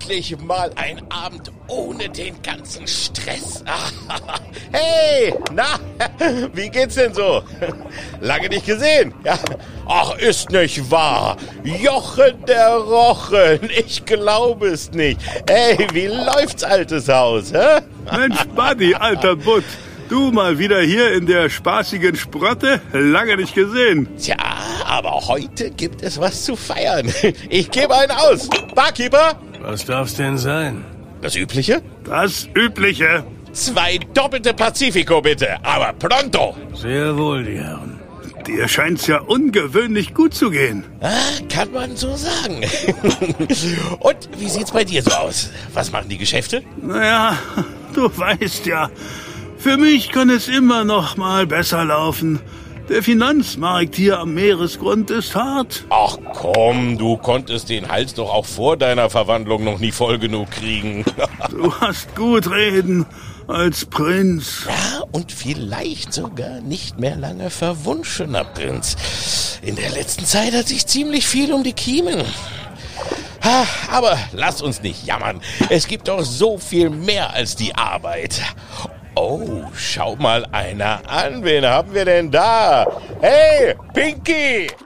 Endlich mal ein Abend ohne den ganzen Stress. Hey, na, wie geht's denn so? Lange nicht gesehen. Ja. Ach, ist nicht wahr. Jochen der Rochen, ich glaube es nicht. Hey, wie läuft's, altes Haus? Hä? Mensch, Buddy, alter Butt. Du mal wieder hier in der spaßigen Sprotte? Lange nicht gesehen. Tja, aber heute gibt es was zu feiern. Ich gebe einen aus. Barkeeper? Was darf's denn sein? Das Übliche? Das Übliche. 2 doppelte Pacifico bitte, aber pronto. Sehr wohl, die Herren. Dir scheint's ja ungewöhnlich gut zu gehen. Kann man so sagen. Und wie sieht's bei dir so aus? Was machen die Geschäfte? Naja, du weißt ja, für mich kann es immer noch mal besser laufen. Der Finanzmarkt hier am Meeresgrund ist hart. Ach komm, du konntest den Hals doch auch vor deiner Verwandlung noch nie voll genug kriegen. Du hast gut reden als Prinz. Ja, und vielleicht sogar nicht mehr lange verwunschener Prinz. In der letzten Zeit hat sich ziemlich viel um die Kiemen. Aber lass uns nicht jammern. Es gibt doch so viel mehr als die Arbeit. Oh, schau mal einer an. Wen haben wir denn da? Hey, Pinky!